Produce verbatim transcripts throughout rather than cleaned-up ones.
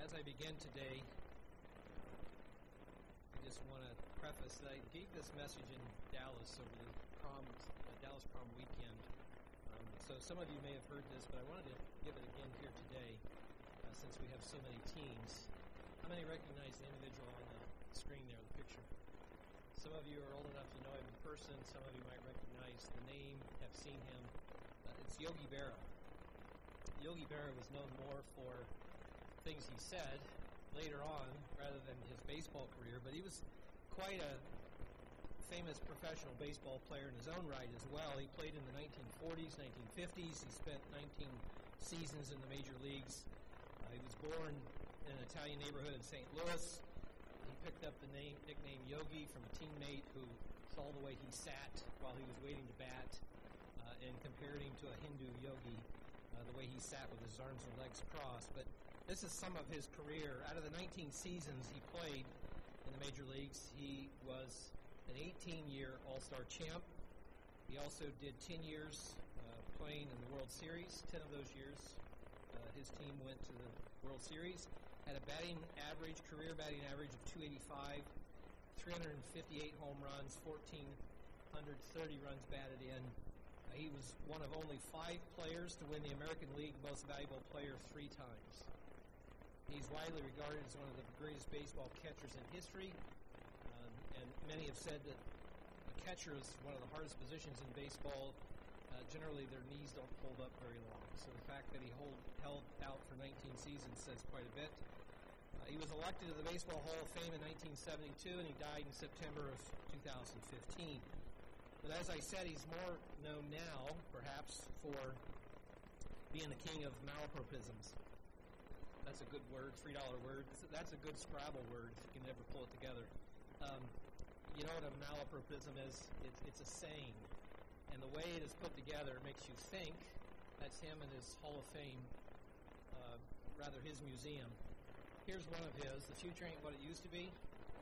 as I begin today, I just want to preface that I gave this message in Dallas over the prom, uh, Dallas prom weekend. Um, so some of you may have heard this, but I wanted to give it again here today, uh, since we have so many teams. How many recognize the individual on the screen there, the picture? Some of you are old enough to know him in person. Some of you might recognize the name, have seen him. Uh, it's Yogi Berra. Yogi Berra was known more for things he said later on rather than his baseball career, but he was quite a famous professional baseball player in his own right as well. He played in the nineteen forties, nineteen fifties. He spent nineteen seasons in the major leagues. Uh, he was born in an Italian neighborhood in Saint Louis. He picked up the name nickname Yogi from a teammate who saw the way he sat while he was waiting to bat uh, and compared him to a Hindu yogi, uh, the way he sat with his arms and legs crossed. But this is some of his career. Out of the nineteen seasons he played in the major leagues, he was an eighteen-year All-Star champ. He also did ten years uh, playing in the World Series. ten of those years, uh, his team went to the World Series. Had a batting average, career batting average of two eighty-five, three hundred fifty-eight home runs, one thousand four hundred thirty runs batted in. Uh, he was one of only five players to win the American League Most Valuable Player three times. He's widely regarded as one of the greatest baseball catchers in history, um, and many have said that a catcher is one of the hardest positions in baseball. Uh, generally, their knees don't hold up very long, so the fact that he hold, held out for nineteen seasons says quite a bit. Uh, he was elected to the Baseball Hall of Fame in nineteen seventy-two, and he died in September of two thousand fifteen. But as I said, he's more known now, perhaps, for being the king of malapropisms. That's a good word, three dollar word. That's a good Scrabble word if you can ever pull it together. Um, you know what a malapropism is? It's, it's a saying. And the way it is put together makes you think. That's him and his Hall of Fame, uh, rather his museum. Here's one of his. The future ain't what it used to be.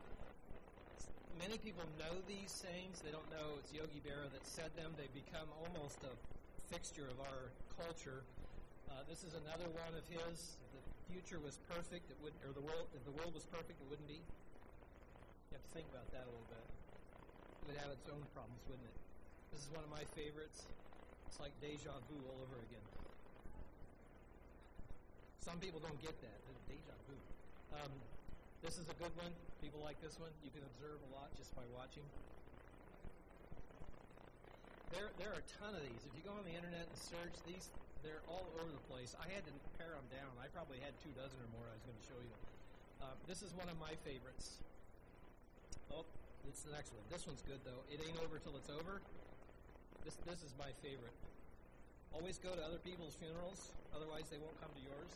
Many people know these sayings. They don't know it's Yogi Berra that said them. They've become almost a fixture of our culture. Uh, this is another one of his. The future was perfect, it would, or the world, if the world was perfect, it wouldn't be. You have to think about that a little bit. It would have its own problems, wouldn't it? This is one of my favorites. It's like deja vu all over again. Some people don't get that. Deja vu. Um, this is a good one. People like this one. You can observe a lot just by watching. There, there are a ton of these. If you go on the internet and search these, they're all over the place. I had to pare them down. I probably had two dozen or more I was going to show you. Uh, this is one of my favorites. Oh, it's the next one. This one's good, though. It ain't over till it's over. This this is my favorite. Always go to other people's funerals, otherwise they won't come to yours.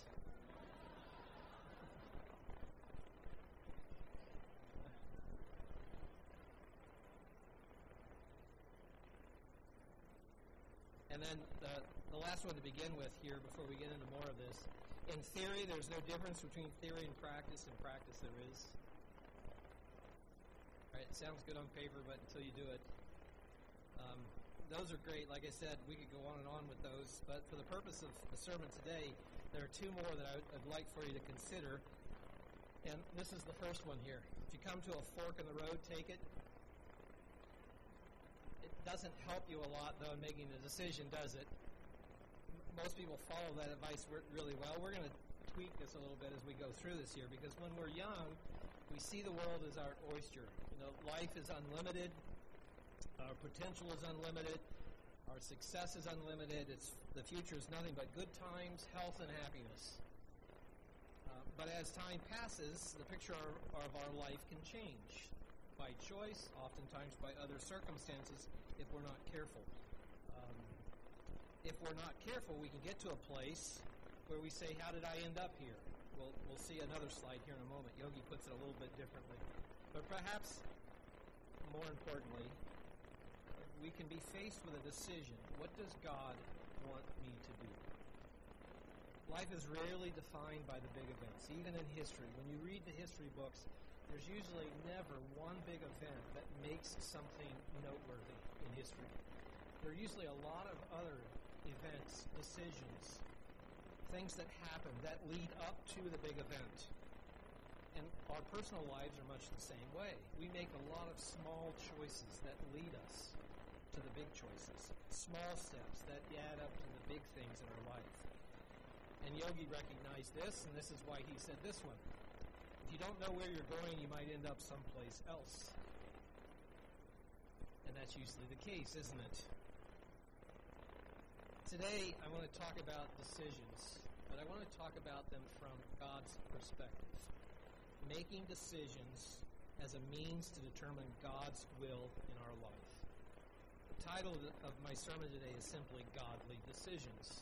And then the, the last one to begin with here before we get into more of this. In theory, there's no difference between theory and practice. In practice, there is. All right, it sounds good on paper, but until you do it. Um, those are great. Like I said, we could go on and on with those. But for the purpose of the sermon today, there are two more that I would, I'd like for you to consider. And this is the first one here. If you come to a fork in the road, take it. Doesn't help you a lot, though, in making a decision, does it? Most people follow that advice really well. We're going to tweak this a little bit as we go through this here, because when we're young, we see the world as our oyster. You know, life is unlimited. Our potential is unlimited. Our success is unlimited. It's the future is nothing but good times, health, and happiness. Uh, but as time passes, the picture of, of our life can change by choice, oftentimes by other circumstances, if we're not careful. Um, if we're not careful, we can get to a place where we say, how did I end up here? We'll, we'll see another slide here in a moment. Yogi puts it a little bit differently. But perhaps, more importantly, we can be faced with a decision. What does God want me to do? Life is rarely defined by the big events, even in history. When you read the history books, there's usually never one big event that makes something noteworthy in history. There are usually a lot of other events, decisions, things that happen that lead up to the big event. And our personal lives are much the same way. We make a lot of small choices that lead us to the big choices. Small steps that add up to the big things in our life. And Yogi recognized this, and this is why he said this one. If you don't know where you're going, you might end up someplace else. And that's usually the case, isn't it? Today, I want to talk about decisions, but I want to talk about them from God's perspective. Making decisions as a means to determine God's will in our life. The title of my sermon today is simply Godly Decisions.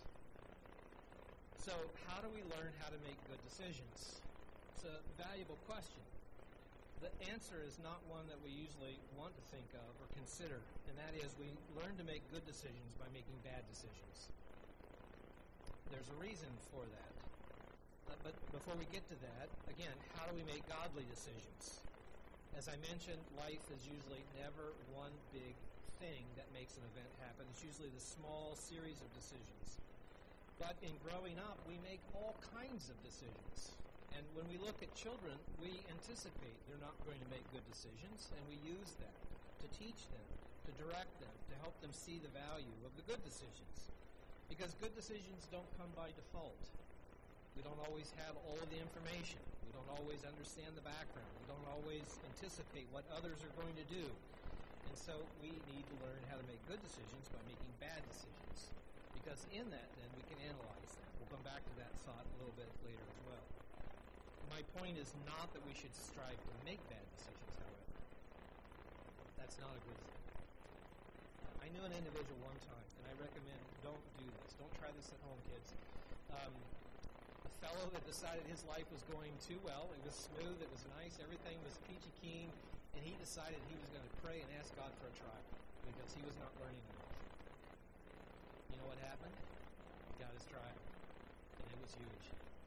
So, how do we learn how to make good decisions? It's a valuable question. The answer is not one that we usually want to think of or consider, and that is we learn to make good decisions by making bad decisions. There's a reason for that. Uh, but before we get to that, again, how do we make godly decisions? As I mentioned, life is usually never one big thing that makes an event happen. It's usually the small series of decisions. But in growing up, we make all kinds of decisions. And when we look at children, we anticipate they're not going to make good decisions, and we use that to teach them, to direct them, to help them see the value of the good decisions. Because good decisions don't come by default. We don't always have all of the information. We don't always understand the background. We don't always anticipate what others are going to do. And so we need to learn how to make good decisions by making bad decisions. Because in that, then, we can analyze them. We'll come back to that thought a little bit later as well. My point is not that we should strive to make bad decisions, however. That's not a good thing. I knew an individual one time, and I recommend don't do this. Don't try this at home, kids. Um, a fellow that decided his life was going too well. It was smooth. It was nice. Everything was peachy keen. And he decided he was going to pray and ask God for a trial because he was not learning enough. You know what happened? He got his trial. And it was huge.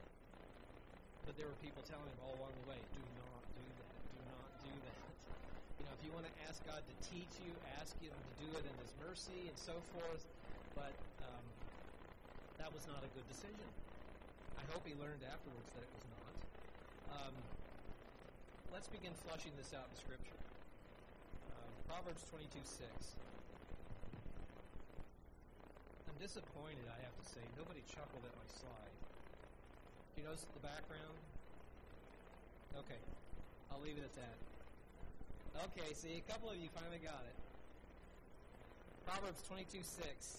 But there were people telling him all along the way, do not do that. Do not do that. You know, if you want to ask God to teach you, ask him to do it in his mercy and so forth. But um, that was not a good decision. I hope he learned afterwards that it was not. Um, let's begin flushing this out in Scripture. Um, Proverbs twenty-two six. I'm disappointed, I have to say. Nobody chuckled at my slide. Do you notice the background? Okay. I'll leave it at that. Okay, see, a couple of you finally got it. Proverbs twenty-two six.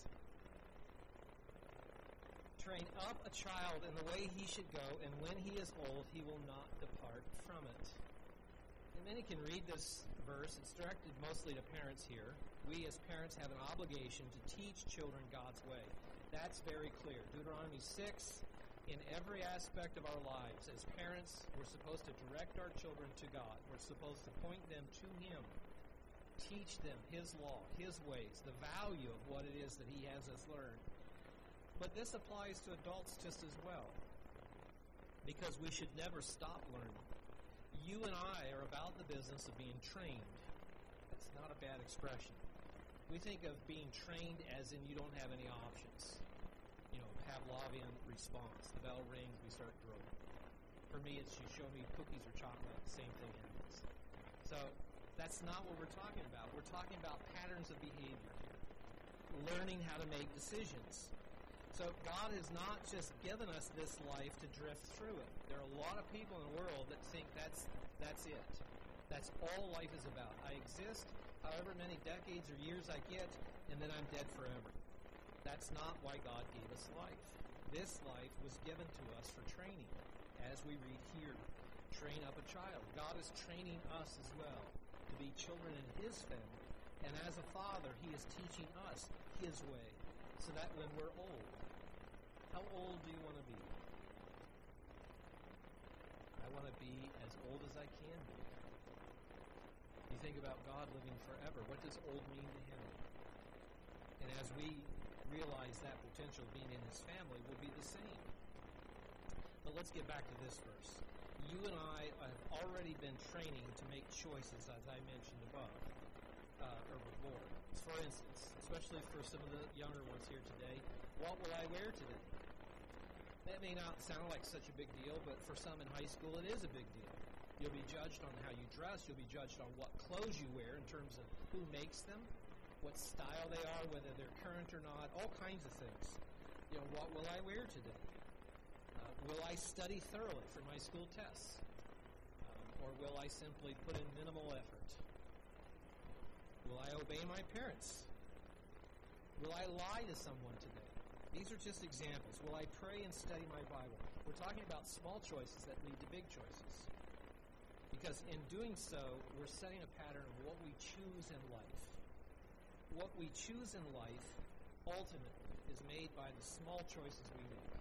Train up a child in the way he should go, and when he is old, he will not depart from it. And many can read this verse. It's directed mostly to parents here. We as parents have an obligation to teach children God's way. That's very clear. Deuteronomy six, in every aspect of our lives, as parents, we're supposed to direct our children to God. We're supposed to point them to Him, teach them His law, His ways, the value of what it is that He has us learn. But this applies to adults just as well, because we should never stop learning. You and I are about the business of being trained. That's not a bad expression. We think of being trained as in you don't have any options. You know, Pavlovian response. The bell rings, we start drilling. For me, it's you show me cookies or chocolate, same thing happens. So that's not what we're talking about. We're talking about patterns of behavior here. Learning how to make decisions. So God has not just given us this life to drift through it. There are a lot of people in the world that think that's that's it. That's all life is about. I exist however many decades or years I get, and then I'm dead forever. That's not why God gave us life. This life was given to us for training, as we read here. Train up a child. God is training us as well to be children in His family. And as a father, He is teaching us His way, so that when we're old, how old do you want to be? I want to be as old as I can be. You think about God living forever. What does old mean to Him? And as we realize that potential being in His family, will be the same. But let's get back to this verse. You and I have already been training to make choices, as I mentioned above, uh, or before. For instance, especially for some of the younger ones here today, what will I wear today? It may not sound like such a big deal, but for some in high school, it is a big deal. You'll be judged on how you dress. You'll be judged on what clothes you wear in terms of who makes them, what style they are, whether they're current or not, all kinds of things. You know, what will I wear today? Uh, will I study thoroughly for my school tests? Um, or will I simply put in minimal effort? Will I obey my parents? Will I lie to someone today? These are just examples. Will I pray and study my Bible? We're talking about small choices that lead to big choices. Because in doing so, we're setting a pattern of what we choose in life. What we choose in life, ultimately, is made by the small choices we make.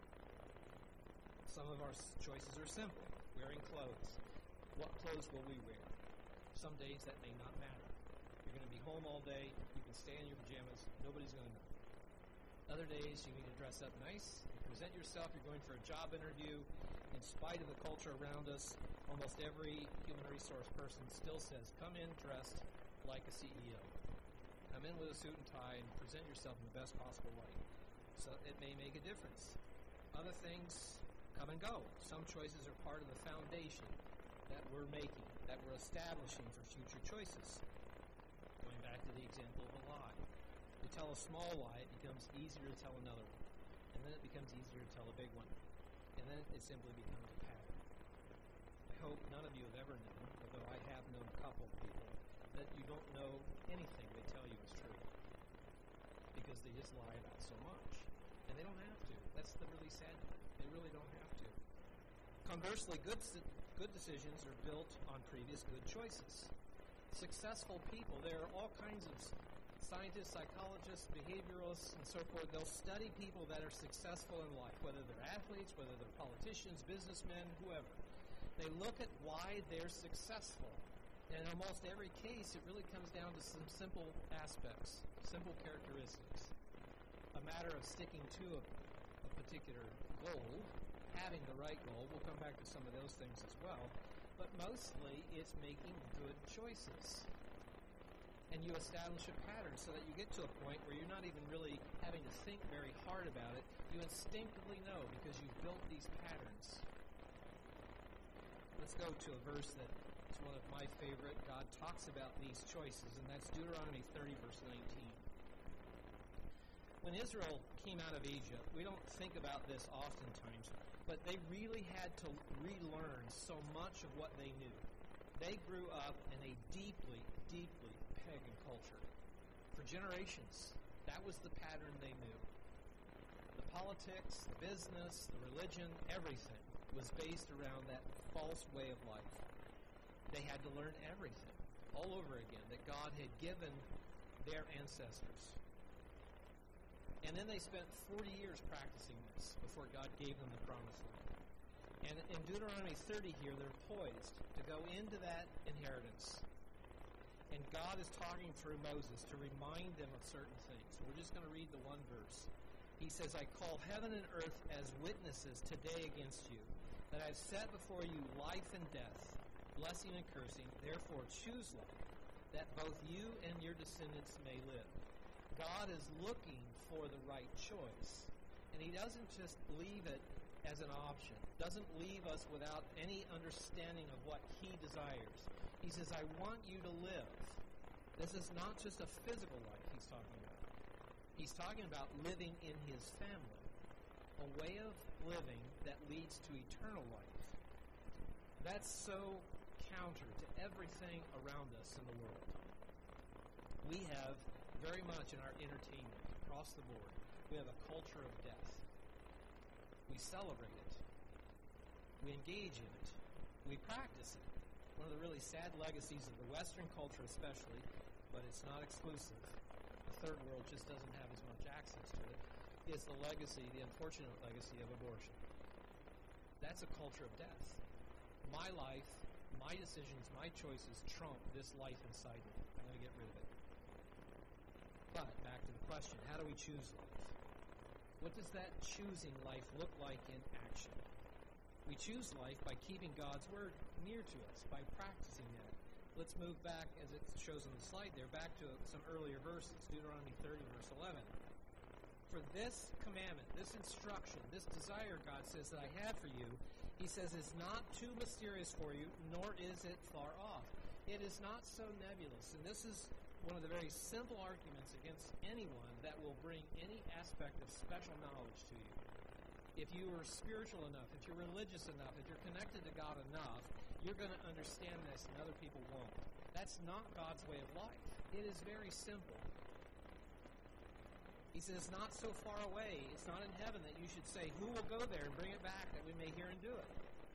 Some of our choices are simple. Wearing clothes. What clothes will we wear? Some days that may not matter. You're going to be home all day. You can stay in your pajamas. Nobody's going to know. Other days, you need to dress up nice, present yourself. You're going for a job interview. In spite of the culture around us, almost every human resource person still says, come in dressed like a C E O. Come in with a suit and tie and present yourself in the best possible way. So it may make a difference. Other things come and go. Some choices are part of the foundation that we're making, that we're establishing for future choices. Going back to the example of a lie. To tell a small lie, it becomes easier to tell another one. And then it becomes easier to tell a big one. And then it simply becomes a pattern. I hope none of you have ever known, although I have known a couple of people, that you don't know anything they tell you is true. Because they just lie about so much. And they don't have to. That's the really sad thing. They really don't have to. Conversely, good, good decisions are built on previous good choices. Successful people, there are all kinds of scientists, psychologists, behavioralists, and so forth. They'll study people that are successful in life, whether they're athletes, whether they're politicians, businessmen, whoever. They look at why they're successful. And in almost every case, it really comes down to some simple aspects, simple characteristics. A matter of sticking to a, a particular goal, having the right goal. We'll come back to some of those things as well. But mostly, it's making good choices. And you establish a pattern so that you get to a point where you're not even really having to think very hard about it. You instinctively know because you've built these patterns. Let's go to a verse that is one of my favorite. God talks about these choices, and that's Deuteronomy thirty, verse nineteen. When Israel came out of Egypt, we don't think about this oftentimes, but they really had to relearn so much of what they knew. They grew up in a deeply, deeply pagan culture. For generations, that was the pattern they knew. The politics, the business, the religion, everything was based around that false way of life. They had to learn everything all over again that God had given their ancestors. And then they spent forty years practicing this before God gave them the promised land. And in Deuteronomy thirty here, they're poised to go into that inheritance. And God is talking through Moses to remind them of certain things. We're just going to read the one verse. He says, I call heaven and earth as witnesses today against you, that I've set before you life and death, blessing and cursing. Therefore choose life, that both you and your descendants may live. God is looking for the right choice. And he doesn't just leave it as an option. Doesn't leave us without any understanding of what he desires. He says, I want you to live. This is not just a physical life he's talking about. He's talking about living in his family. A way of living that leads to eternal life. That's so counter to everything around us in the world. We have very much in our entertainment, across the board, we have a culture of death. We celebrate it. We engage in it. We practice it. One of the really sad legacies of the Western culture especially, but it's not exclusive. The third world just doesn't have as much access to it, is the legacy, the unfortunate legacy of abortion. That's a culture of death. My life, my decisions, my choices trump this life inside me. I'm going to get rid of it. But back to the question, how do we choose life? What does that choosing life look like in action? We choose life by keeping God's word near to us, by practicing that. Let's move back, as it shows on the slide there, back to some earlier verses. Deuteronomy thirty, verse eleven. for this commandment, this instruction, this desire God says that I have for you, he says is not too mysterious for you, nor is it far off. It is not so nebulous. And this is one of the very simple arguments against anyone that will bring any aspect of special knowledge to you. If you are spiritual enough, if you're religious enough, if you're connected to God enough, you're going to understand this and other people won't. That's not God's way of life. It is very simple. He says, not so far away, it's not in heaven that you should say, who will go there and bring it back that we may hear and do it?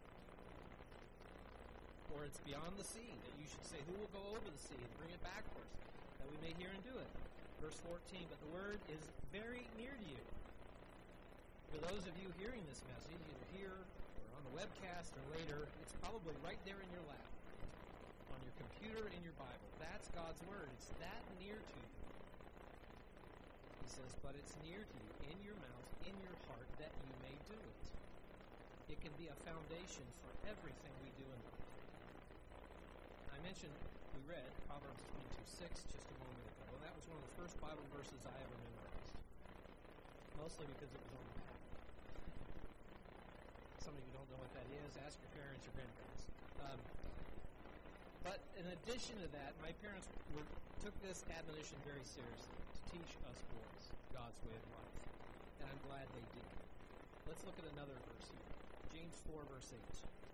Or it's beyond the sea that you should say, who will go over the sea and bring it back for us that we may hear and do it? Verse fourteen, but the word is very near to you. For those of you hearing this message, either here or on the webcast or later, it's probably right there in your lap, on your computer, in your Bible. That's God's word. It's that near to you. He says, but it's near to you, in your mouth, in your heart, that you may do it. It can be a foundation for everything we do in life. I mentioned, we read Proverbs twenty-two six just a moment ago. That was one of the first Bible verses I ever memorized. Mostly because it was on the back. Some of you don't know what that is. Ask your parents or grandparents. Um, but in addition to that, my parents were, took this admonition very seriously to teach us boys God's way of life. And I'm glad they did. Let's look at another verse here. James four, verse eight.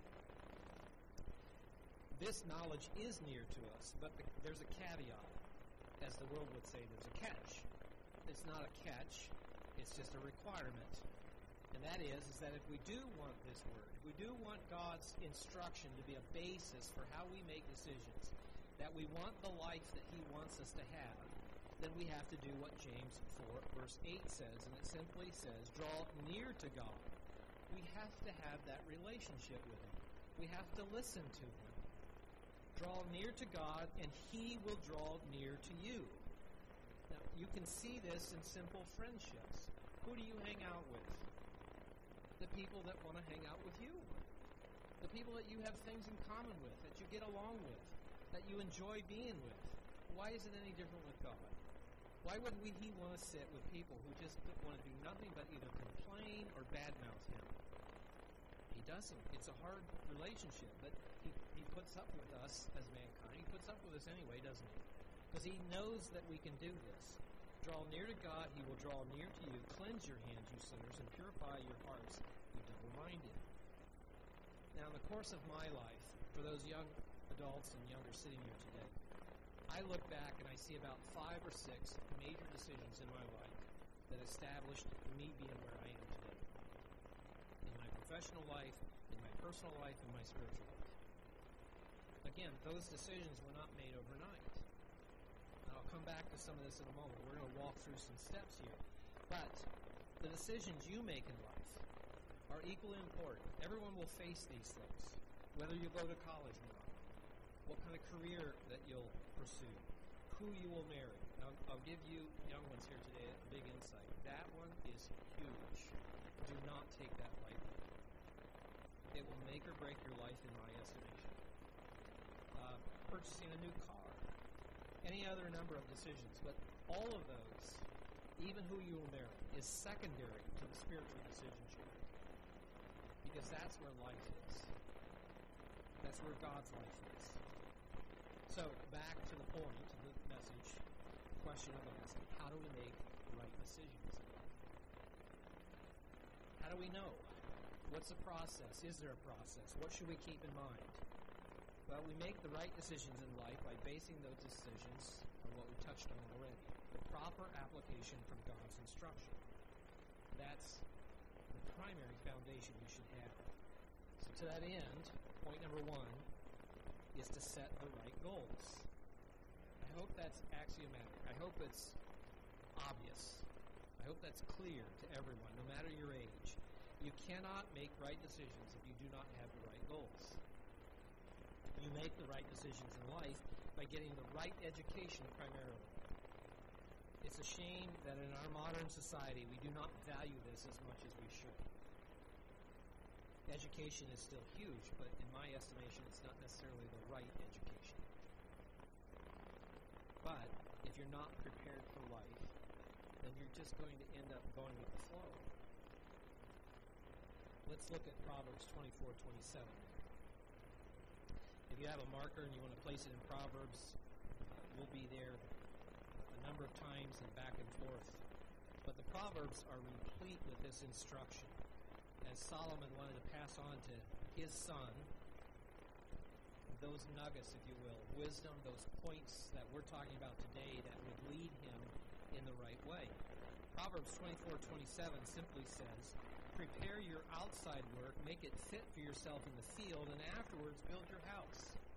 This knowledge is near to us, but the, there's a caveat. As the world would say, there's a catch. It's not a catch. It's just a requirement. And that is, is that if we do want this word, if we do want God's instruction to be a basis for how we make decisions, that we want the life that he wants us to have, then we have to do what James four, verse eight says. And it simply says, draw near to God. We have to have that relationship with him. We have to listen to him. Draw near to God, and he will draw near to you. Now, you can see this in simple friendships. Who do you hang out with? The people that want to hang out with you. The people that you have things in common with, that you get along with, that you enjoy being with. Why is it any different with God? Why would we, he want to sit with people who just want to do nothing but either complain or badmouth him? He doesn't. It's a hard relationship, but he, he puts up with us as mankind. He puts up with us anyway, doesn't he? Because he knows that we can do this. Draw near to God, he will draw near to you. Cleanse your hands, you sinners, and purify your hearts, you double-minded. Now, in the course of my life, for those young adults and younger sitting here today, I look back and I see about five or six major decisions in my life that established me being where I am today. In my professional life, in my personal life, in my spiritual life. Again, those decisions were not made overnight. And I'll come back to some of this in a moment. We're going to walk through some steps here. But the decisions you make in life are equally important. Everyone will face these things, whether you go to college or not, what kind of career that you'll pursue, who you will marry. Now, I'll give you young ones here today a big insight. That one is huge. Do not take that lightly. It will make or break your life in my estimation. Uh, purchasing a new car, any other number of decisions, but all of those, even who you will marry, is secondary to the spiritual decisions you make. Because that's where life is. That's where God's life is. So, back to the point of the message, the question of asking, how do we make right decisions in life? How do we know? What's the process? Is there a process? What should we keep in mind? Well, we make the right decisions in life by basing those decisions on what we touched on already. The proper application from God's instruction. That's the primary foundation you should have. So to that end, point number one is to set the right goals. I hope that's axiomatic. I hope it's obvious. I hope that's clear to everyone, no matter your age. You cannot make right decisions if you do not have the right goals. You make the right decisions in life by getting the right education primarily. It's a shame that in our modern society we do not value this as much as we should. Education is still huge, but in my estimation it's not necessarily the right education. But if you're not prepared for life, then you're just going to end up going with the flow. Let's look at Proverbs twenty-four twenty-seven. If you have a marker and you want to place it in Proverbs, uh, we'll be there a number of times and back and forth. But the Proverbs are replete with this instruction, as Solomon wanted to pass on to his son those nuggets, if you will, wisdom, those points that we're talking about today that would lead him in the right way. Proverbs twenty-four twenty-seven simply says, prepare your outside work, make it fit for yourself in the field, and afterwards build your house.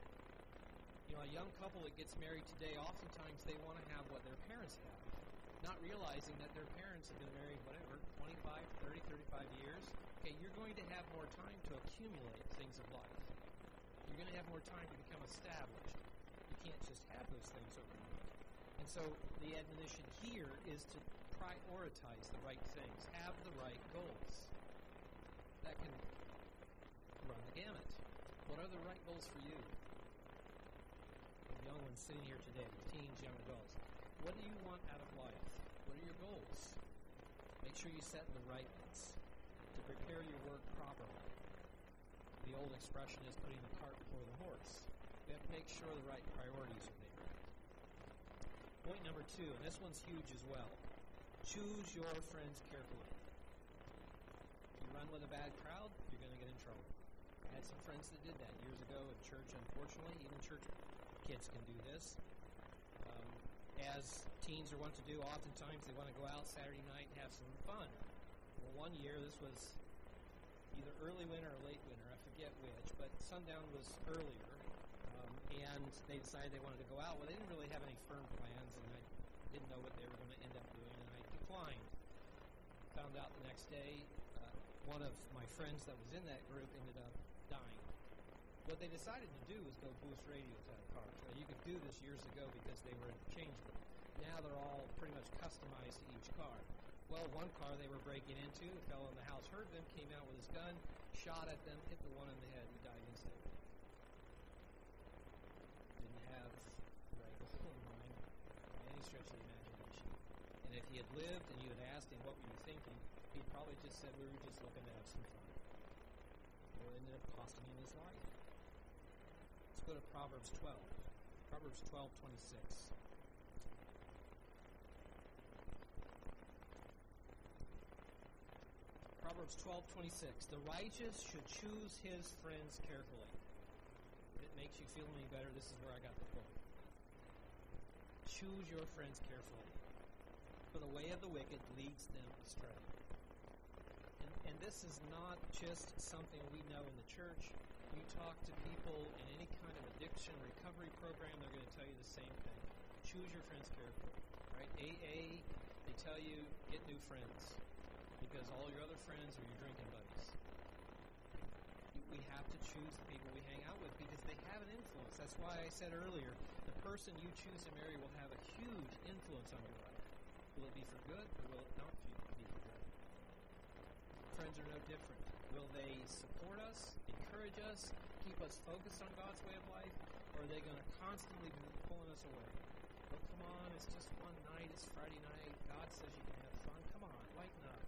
You know, a young couple that gets married today, oftentimes they want to have what their parents have, not realizing that their parents have been married, whatever, twenty-five, thirty, thirty-five years. Okay, you're going to have more time to accumulate things of life. You're going to have more time to become established. You can't just have those things overnight. And so the admonition here is to prioritize the right things. Have the right goals. That can run the gamut. What are the right goals for you? The young ones sitting here today, teens, young adults. What do you want out of life? What are your goals? Make sure you set the right ones to prepare your work properly. The old expression is putting the cart before the horse. We have to make sure the right priorities are there. Point number two, and this one's huge as well. Choose your friends carefully. If you run with a bad crowd, you're going to get in trouble. I had some friends that did that years ago in church, unfortunately. Even church kids can do this. Um, as teens are wont to do, oftentimes they want to go out Saturday night and have some fun. Well, one year, this was either early winter or late winter, I forget which, but sundown was earlier, um, and they decided they wanted to go out. Well, they didn't really have any firm plans, and I didn't know what they were going to end up doing, and I declined. Found out the next day, uh, one of my friends that was in that group ended up dying. What they decided to do was go boost radios out of cars. Now, you could do this years ago because they were interchangeable. Now they're all pretty much customized to each car. Well, one car they were breaking into, a fellow in the house heard them, came out with his gun, shot at them, hit the one in the head, and died instantly. Didn't have the right goal in mind by any stretch of the imagination. And if he had lived and you had asked him, what were you thinking, he'd probably just said, we were just looking to have some fun. Well, it ended up costing him his life. Let's go to Proverbs twelve. Proverbs twelve twenty-six. Proverbs twelve twenty-six. The righteous should choose his friends carefully. If it makes you feel any better, this is where I got the quote. Choose your friends carefully, for the way of the wicked leads them astray. And, and this is not just something we know in the church. You talk to people in any kind of addiction recovery program, they're going to tell you the same thing. Choose your friends carefully. Right? A A, they tell you, get new friends, because all your other friends are your drinking buddies. We have to choose the people we hang out with because they have an influence. That's why I said earlier, the person you choose to marry will have a huge influence on your life. Will it be for good or will it not be for good? Friends are no different. Will they support us, encourage us, keep us focused on God's way of life, or are they going to constantly be pulling us away? Oh, come on, it's just one night, it's Friday night, God says you can have fun, come on, lighten up.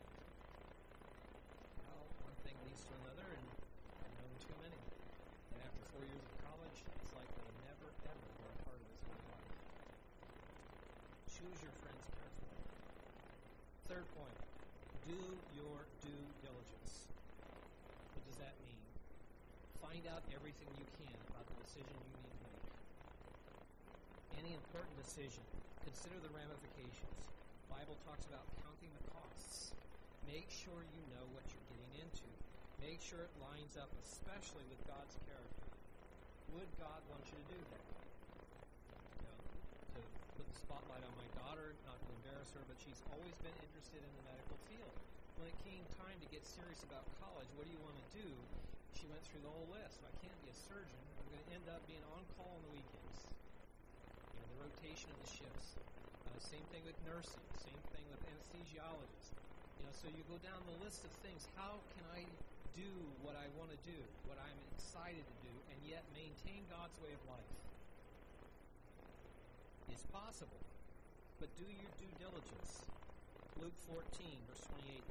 Well, one thing leads to another, and I've known too many. And after four years of college, it's like they never, ever were a part of this whole life. Choose your friends carefully. Third point, do your due diligence. What does that mean? Find out everything you can about the decision you need to make. Any important decision, consider the ramifications. The Bible talks about counting the costs. Make sure you know what you're getting into. Make sure it lines up, especially with God's character. Would God want you to do that? You know, to put the spotlight on my daughter, not to embarrass her, but she's always been interested in the medical field. When it came time to get serious about college, what do you want to do? She went through the whole list. I can't be a surgeon. I'm going to end up being on call on the weekends. You know, the rotation of the shifts. Uh, same thing with nursing. Same thing with anesthesiologists. You know, so you go down the list of things. How can I do what I want to do, what I'm excited to do, and yet maintain God's way of life? It's possible. but do your due diligence. Luke fourteen, verse twenty-eight.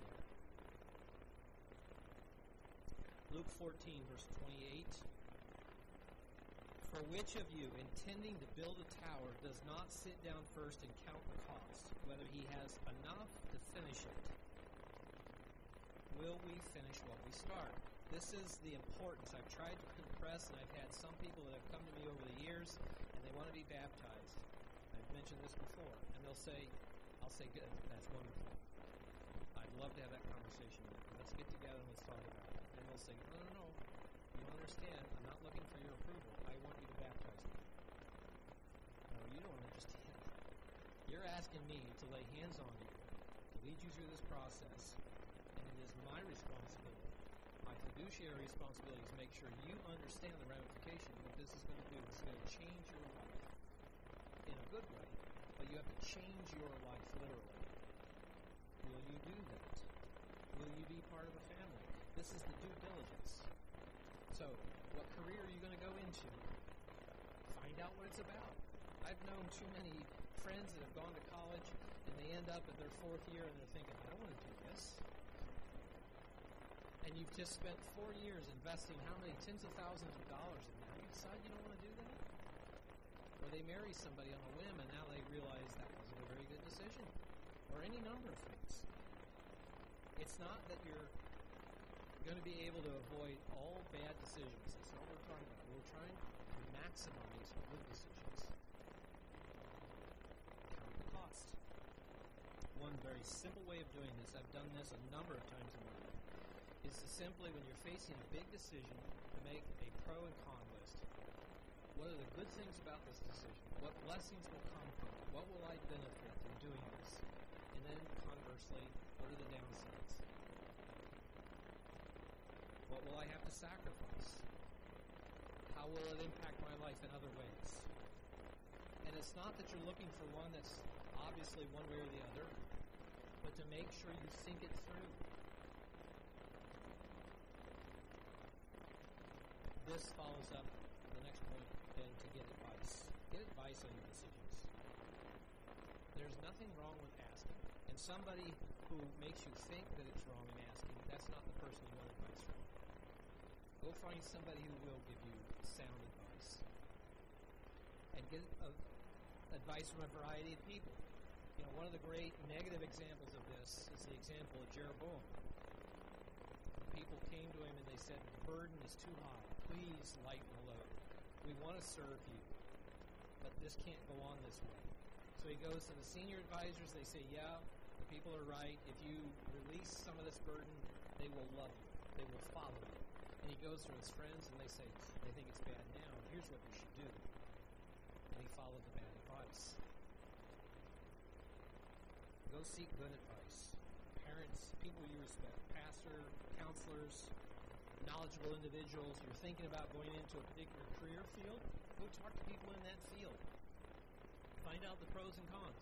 Luke fourteen, verse twenty-eight. For which of you, intending to build a tower, does not sit down first and count the cost, whether he has enough to finish it? Will we finish what we start? This is the importance. I've tried to compress, and I've had some people that have come to me over the years, and they want to be baptized. I've mentioned this before, and they'll say, I'll say, good, that's wonderful. I'd love to have that conversation with you. Let's get together and let's talk about it. And they'll say, no, no, no, you don't understand. I'm not looking for your approval. I want you to baptize me. No, you don't understand. You're asking me to lay hands on you, to lead you through this process, and it is my responsibility. My fiduciary responsibility is to make sure you understand the ramifications of what this is going to do. It's going to change your life in a good way, but you have to change your life literally. Will you do that? Will you be part of a family? This is the due diligence. So, what career are you going to go into? Find out what it's about. I've known too many friends that have gone to college and they end up at their fourth year and they're thinking, I don't want to do this. And you've just spent four years investing how many tens of thousands of dollars in that. You decide you don't want to do that? Or they marry somebody on a whim and now they realize that wasn't a very good decision. Or any number of things. It's not that you're going to be able to avoid all bad decisions. That's not what we're talking about. We're trying to maximize good decisions. Count the cost. One very simple way of doing this, I've done this a number of times in my life, is to simply, when you're facing a big decision, to make a pro and con list. What are the good things about this decision? What blessings will come from it? What will I benefit from doing this? And then, conversely, what are the downsides? What will I have to sacrifice? How will it impact my life in other ways? And it's not that you're looking for one that's obviously one way or the other, but to make sure you think it through. This follows up the next point, then, to get advice. Get advice on your decisions. There's nothing wrong with asking. And somebody who makes you think that it's wrong in asking, that's not the person you want advice from. Go find somebody who will give you sound advice. And get uh, advice from a variety of people. You know, one of the great negative examples of this is the example of Jeroboam. People came to him and they said, the burden is too high. Please lighten the load. We want to serve you, but this can't go on this way. So he goes to the senior advisors. They say, yeah, the people are right. If you release some of this burden, they will love you. They will follow you. And he goes to his friends and they say, they think it's bad now. Here's what you should do. And he followed the bad advice. Go seek good advice. Parents, people you respect, pastor, counselors, knowledgeable individuals. You're thinking about going into a particular career field, go talk to people in that field. Find out the pros and cons.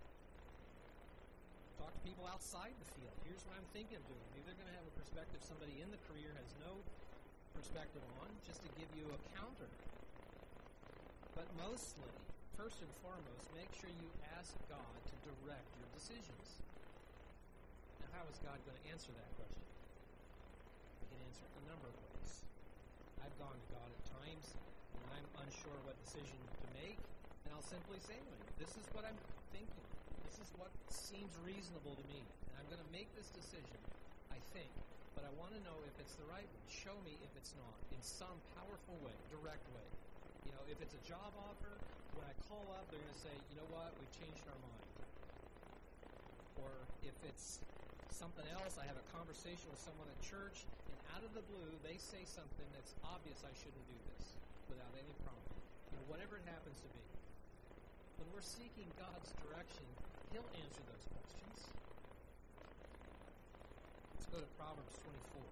Talk to people outside the field. Here's what I'm thinking of doing. Maybe they're going to have a perspective somebody in the career has no perspective on, just to give you a counter. But mostly, first and foremost, make sure you ask God to direct your decisions. Now, how is God going to answer that question? He can answer it in a number of ways. I've gone to God at times when I'm unsure what decision to make, and I'll simply say to him, this is what I'm thinking. This is what seems reasonable to me. And I'm going to make this decision, I think, but I want to know if it's the right one. Show me if it's not, in some powerful way, direct way. You know, if it's a job offer, when I call up, they're going to say, you know what, we've changed our mind. Or if it's something else, I have a conversation with someone at church, and out of the blue, they say something that's obvious I shouldn't do this without any prompt. You know, whatever it happens to be. When we're seeking God's direction, He'll answer those questions. Let's go to Proverbs twenty-four.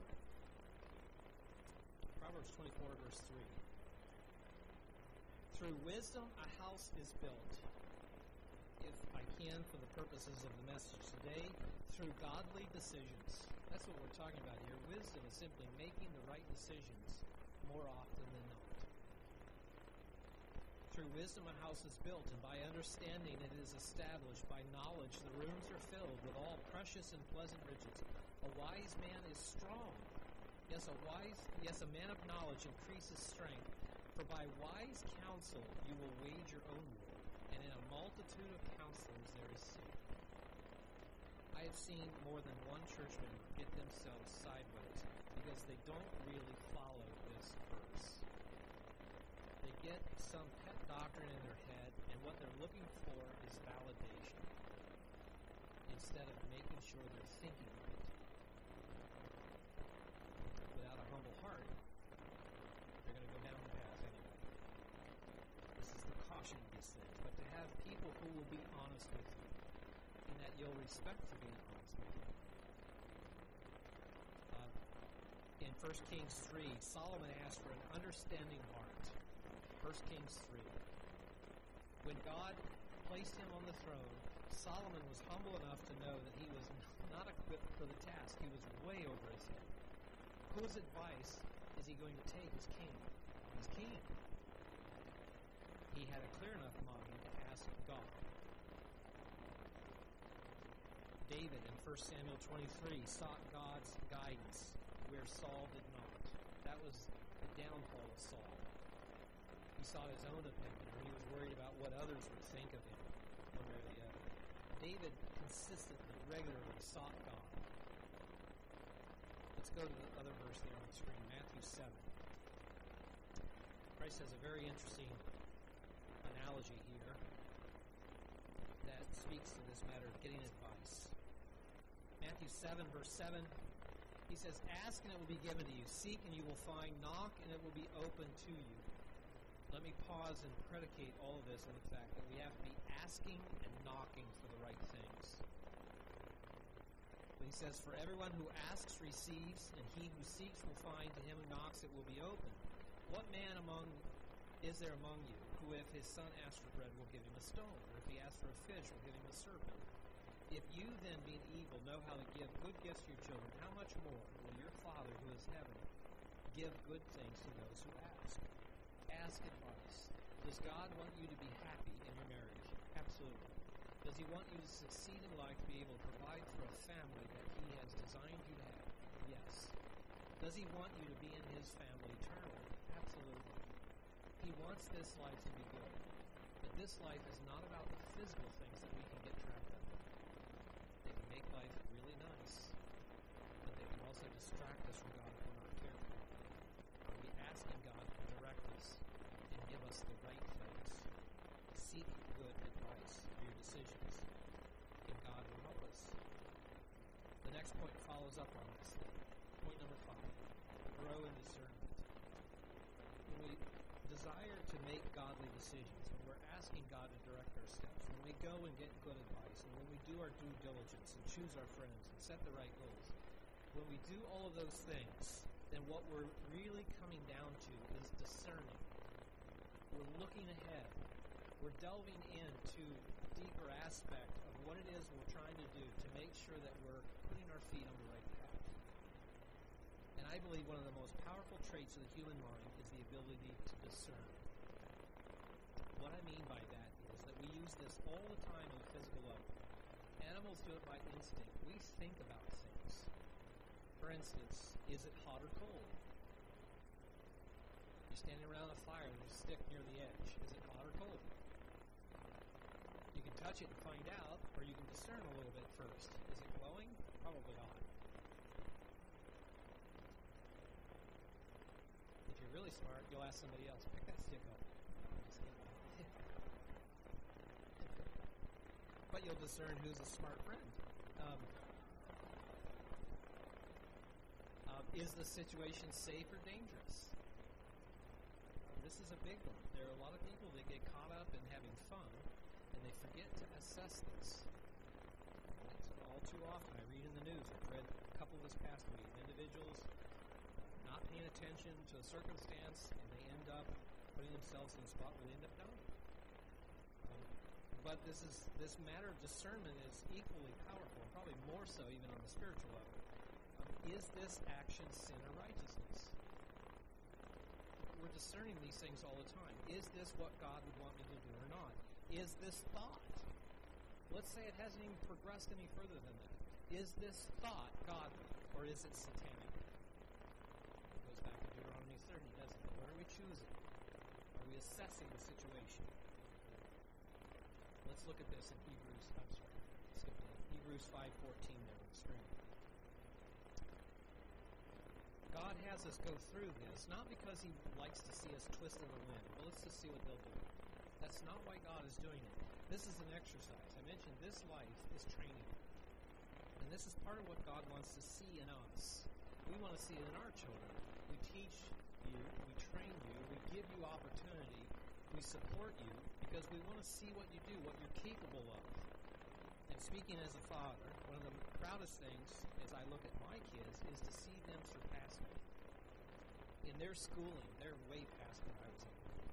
Proverbs twenty-four, verse three. Through wisdom a house is built. If I can, for the purposes of the message today, through godly decisions. That's what we're talking about here. Wisdom is simply making the right decisions more often than not. Through through wisdom a house is built, and by understanding it is established. By knowledge the rooms are filled with all precious and pleasant riches. A wise man is strong. Yes, a wise, yes, a man of knowledge increases strength. For by wise counsel you will wage your own war, and in a multitude of counselors there is safety. I have seen more than one churchman get themselves sideways because they don't really follow this verse. They get some pet doctrine in their head, and what they're looking for is validation instead of making sure they're thinking right. Without a humble heart, they're going to go down the path anyway. This is the caution of these things. But to have people who will be honest with you, and that you'll respect for being honest with you. Uh, in First Kings three, Solomon asked for an understanding heart. First Kings three. When God placed him on the throne, Solomon was humble enough to know that he was not equipped for the task. He was way over his head. Whose advice is he going to take as king? He's king. He had a clear enough mind to ask God. David in First Samuel twenty-three sought God's guidance where Saul did not. That was the downfall of Saul. He sought his own opinion, and he was worried about what others would think of him, one way or the other. David consistently, regularly sought God. Let's go to the other verse there on the screen, Matthew seven. Christ has a very interesting analogy here that speaks to this matter of getting advice. Matthew seven, verse seven, he says, "Ask and it will be given to you. Seek and you will find. Knock and it will be open to you." Let me pause and predicate all of this on the fact that we have to be asking and knocking for the right things. When he says, "For everyone who asks receives, and he who seeks will find. To him who knocks it will be opened." What man among is there among you who, if his son asks for bread, will give him a stone? Or if he asks for a fish, will give him a serpent? If you then, being evil, know how to give good gifts to your children, how much more will your Father who is in heaven give good things to those who ask? Ask advice. Does God want you to be happy in your marriage? Absolutely. Does he want you to succeed in life, to be able to provide for a family that he has designed you to have? Yes. Does he want you to be in his family eternally? Absolutely. He wants this life to be good. But this life is not about the physical things that we can get trapped up in. They can make life really nice, but they can also distract us from God if we're not careful. Are we asking God to direct us and give us the right things? Seek good advice for your decisions, and God will help us. The next point follows up on this. Point number five, grow in discernment. When we desire to make godly decisions, when we're asking God to direct our steps, when we go and get good advice, and when we do our due diligence and choose our friends and set the right goals, when we do all of those things, then what we're really coming down to is discerning. We're looking ahead. We're delving into a deeper aspect of what it is we're trying to do to make sure that we're putting our feet on the right path. And I believe one of the most powerful traits of the human mind is the ability to discern. What I mean by that is that we use this all the time on a physical level. Animals do it by instinct. We think about things. For instance, is it hot or cold? You're standing around a fire and there's a stick near the edge. Is it hot or cold? You can touch it and find out, or you can discern a little bit first. Is it glowing? Probably hot. If you're really smart, you'll ask somebody else, pick that stick up. But you'll discern who's a smart friend. Um, uh, is the situation safe or dangerous? Uh, this is a big one. There are a lot of people that get caught up in having fun, and they forget to assess this. Right? So all too often, I read in the news, I've read a couple this past week, individuals not paying attention to a circumstance, and they end up putting themselves in a spot where they end up dying. But this is this matter of discernment is equally powerful, and probably more so even on the spiritual level. Um, is this action sin or righteousness? we're discerning these things all the time. Is this what God would want me to do or not? Is this thought? Let's say it hasn't even progressed any further than that. Is this thought godly, or is it satanic? It goes back to Deuteronomy thirty, doesn't it? What are we choosing? Are we assessing the situation? Let's look at this in Hebrews. I'm sorry, skip down. Hebrews five fourteen there on the screen. God has us go through this, not because He likes to see us twist in the wind. Well, let's just see what they'll do. That's not why God is doing it. This is an exercise. I mentioned this life is training. And this is part of what God wants to see in us. We want to see it in our children. We teach you, we train you, we give you opportunity, we support you, because we want to see what you do, what you're capable of. And speaking as a father, one of the proudest things as I look at my kids is to see them surpass me. In their schooling, they're way past where I was able to be.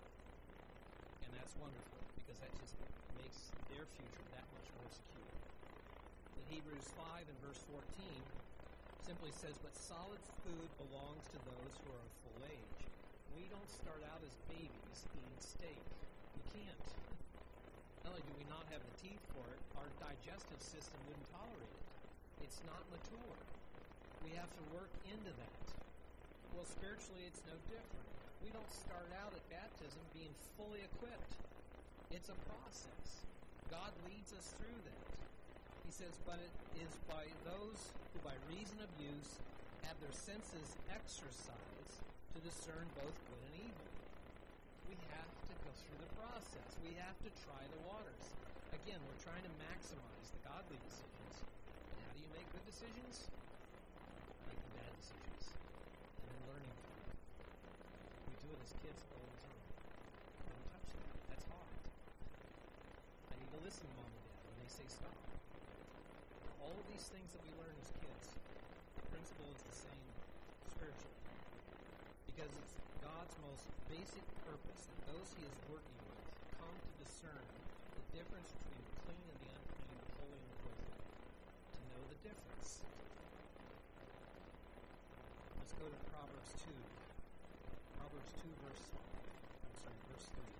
And that's wonderful, because that just makes their future that much more secure. In Hebrews five and verse fourteen, simply says, but solid food belongs to those who are of full age. We don't start out as babies eating steak. We can't. Not only do we not have the teeth for it, our digestive system wouldn't tolerate it. It's not mature. We have to work into that. Well, spiritually, it's no different. We don't start out at baptism being fully equipped. It's a process. God leads us through that. He says, but it is by those who by reason of use have their senses exercised to discern both good and evil. We have to go through the process. We have to try the waters. Again, we're trying to maximize the godly decisions. And how do you make good decisions? Making bad decisions. And then learning from them. We do it as kids all the time. Don't touch that. That's hard. I need to listen to mom and dad when they say stop. All of these things that we learn as kids, the principle is the same spiritually. Because it's God's most basic purpose that those He is working with come to discern the difference between the clean and the unclean, the holy and the worthy. To know the difference. Let's go to Proverbs two. Proverbs two, verse, I'm sorry, verse three.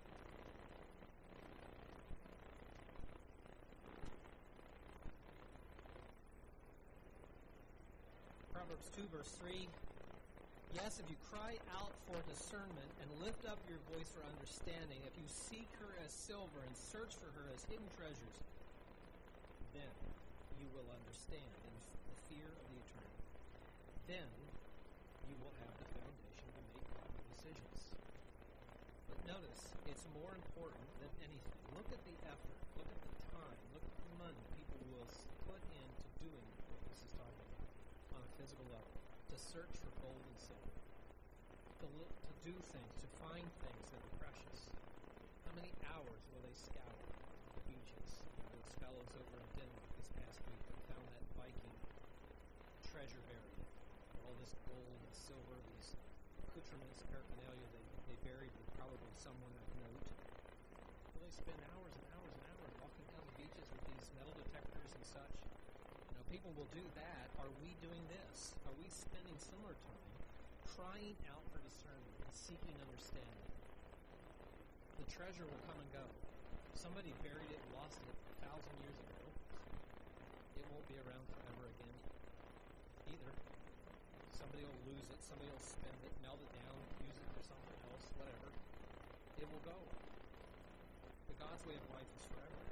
Proverbs two, verse three. Yes, if you cry out for discernment and lift up your voice for understanding, if you seek her as silver and search for her as hidden treasures, then you will understand in the fear of the eternal. Then you will have the foundation to make godly decisions. But notice, it's more important than anything. Look at the effort, look at the time, look at the money people will put into doing what this is talking about on a physical level. To search for gold and silver. To look, to do things, to find things that are precious. How many hours will they scour the beaches? You know, those fellows over in Denmark this past week that found that Viking treasure buried. All this gold and silver, these accoutrements, paraphernalia they, they buried with probably someone of note. Well, they spend hours and hours and hours walking down the beaches with these metal detectors and such. You know, people will do that. Are we doing this? Are we spending similar time crying out for discernment and seeking understanding? The treasure will come and go. Somebody buried it and lost it a thousand years ago. It won't be around forever again either. Somebody will lose it. Somebody will spend it, melt it down, use it for something else, whatever. It will go. But God's way of life is forever.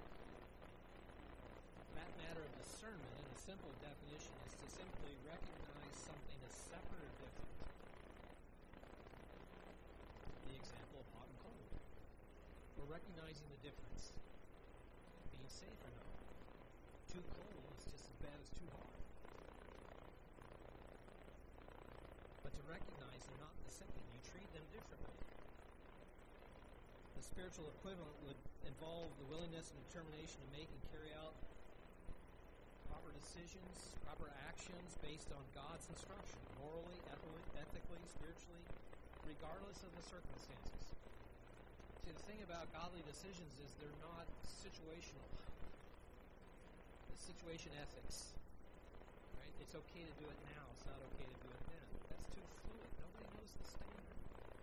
That matter of discernment, in a simple definition, is to simply recognize something as separate or different. The example of hot and cold. We're recognizing the difference. Being safe or not. Too cold is just as bad as too hot. But to recognize they're not the same, you treat them differently. The spiritual equivalent would involve the willingness and determination to make and carry out proper decisions, proper actions based on God's instruction, morally, ethically, spiritually, regardless of the circumstances. See, the thing about godly decisions is they're not situational. It's situation ethics. Right? It's okay to do it now. It's not okay to do it then. That's too fluid. Nobody knows the standard.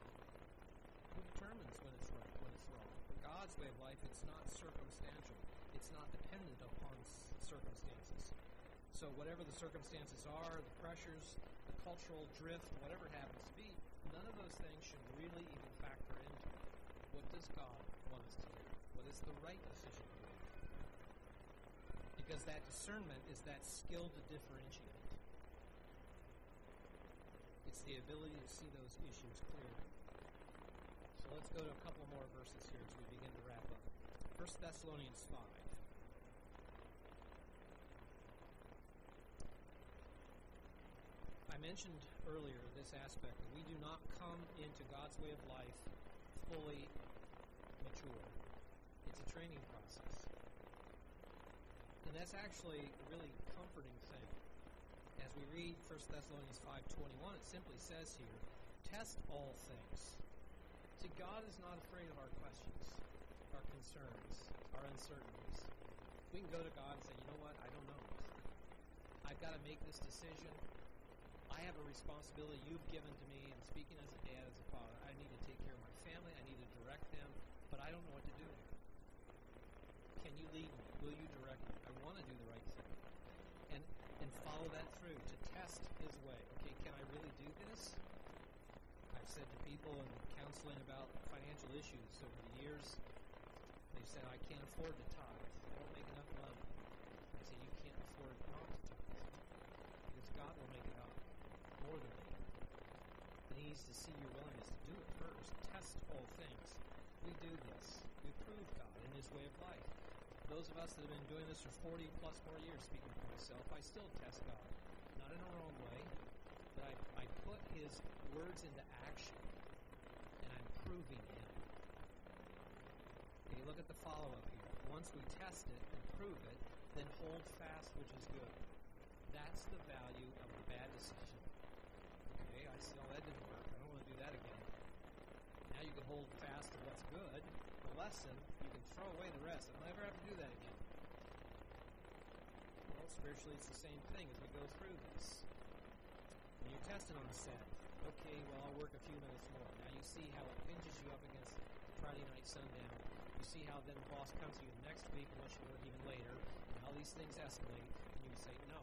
way of life, it's not circumstantial. It's not dependent upon circumstances. So whatever the circumstances are, the pressures, the cultural drift, whatever it happens to be, none of those things should really even factor into it. What does God want us to do? What is the right decision to make? Because that discernment is that skill to differentiate. It's the ability to see those issues clearly. So let's go to a couple more verses here as we begin to wrap up. First Thessalonians five. I mentioned earlier this aspect that we do not come into God's way of life fully mature. It's a training process. And that's actually a really comforting thing. As we read First Thessalonians five twenty-one, it simply says here, test all things. See, God is not afraid of our questions, our concerns, our uncertainties. We can go to God and say, you know what, I don't know. I've got to make this decision. I have a responsibility you've given to me. I'm speaking as a dad, as a father. I need to take care of my family. I need to direct them, but I don't know what to do. Can you lead me? Will you direct me? I want to do the right thing. And and follow that through to test his way. Okay, can I really do this? I've said to people in counseling about financial issues over the years, they've said, I can't afford to tithe. I don't make enough money. I say, you can't afford not to tithe. Because God will make it up. More than that. And he needs to see your willingness to do it first. Test all things. We do this. We prove God in his way of life. Those of us that have been doing this for forty plus more years, speaking for myself, I still test God. Not in a wrong way, but I, I put his words into action, and I'm proving him. Okay, look at the follow-up here. Once we test it and prove it, then hold fast which is good. That's the value of a bad decision. Okay, I see, oh, that didn't work. I don't want to do that again. Now you can hold fast to what's good. The lesson, you can throw away the rest. I'll never have to do that again. Well, spiritually, it's the same thing as we go through this. When you're tested on the set, okay, well, I'll work a few minutes more. Now you see how it pinches you up against Friday night sundown. You see how then the boss comes to you next week and wants you to work even later, and how these things escalate, and you say, no.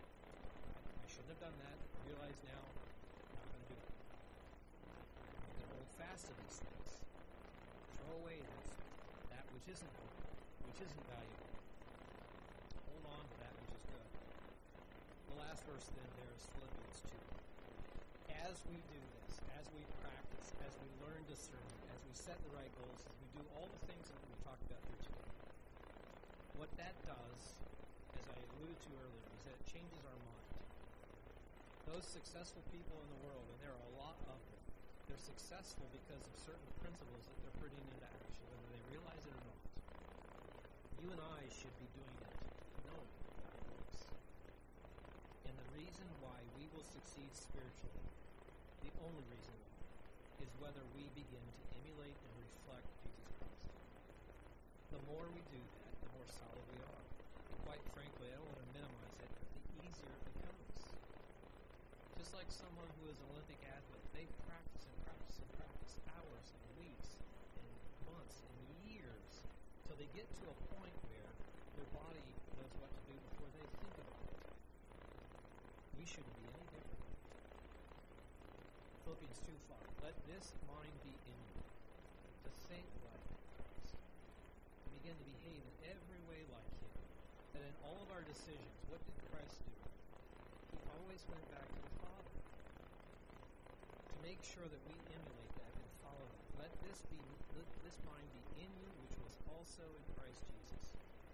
I shouldn't have done that. I realize now I'm not going to do it. I'm going to hold fast to these things. Throw away this, that which isn't good, which isn't valuable. Hold on to that which is good. The last verse then there is Philippians two. As we do this, as we practice, as we learn discernment, as we set the right goals, as we do all the things that we talked about here today, what that does, as I alluded to earlier, is that it changes our mind. Those successful people in the world, and there are a lot of them, they're successful because of certain principles that they're putting into action, whether they realize it or not. You and I should be doing it, knowing how it works. And the reason why we will succeed spiritually, the only reason why, is whether we begin to emulate and reflect Jesus Christ. The more we do that, the more solid we are. And quite frankly, I don't want to minimize it, but the easier it becomes. Just like someone who is an Olympic athlete, they practice and practice and practice hours and weeks and months and years till they get to a point where their body knows what to do before they think about it. We shouldn't be any different. Philippians two five. Let this mind be in you, to think like Christ, to begin to behave in every way like him, that in all of our decisions, what did Christ do? He always went back to the Father to make sure that we emulate that and follow that. Let this be, let this mind be in you, which was also in Christ Jesus.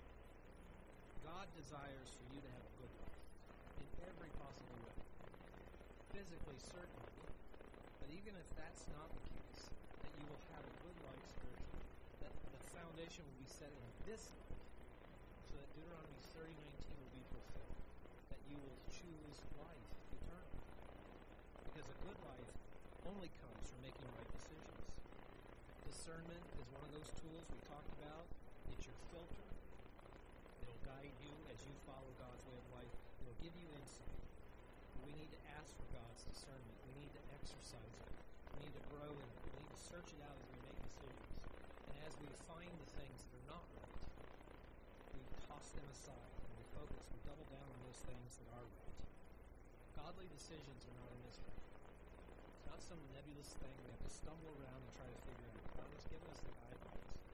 God desires for you to have a good life in every possible way. Physically, certainly, but even if that's not the case, that you will have a good life spiritually, that the foundation will be set in this life, so that Deuteronomy thirty nineteen will be fulfilled, that you will choose life eternally. Because a good life only comes from making right decisions. Discernment is one of those tools we talked about. It's your filter. It'll guide you as you follow God's way of life. It'll give you insight. But we need to ask for God's discernment. We need to exercise it. We need to grow in it. We need to search it out as we make decisions. And as we find the things that are not right, we toss them aside and we focus, we double down on those things that are right. Godly decisions are not a mystery. It's not some nebulous thing we have to stumble around and try to figure out. God has given us the guidelines.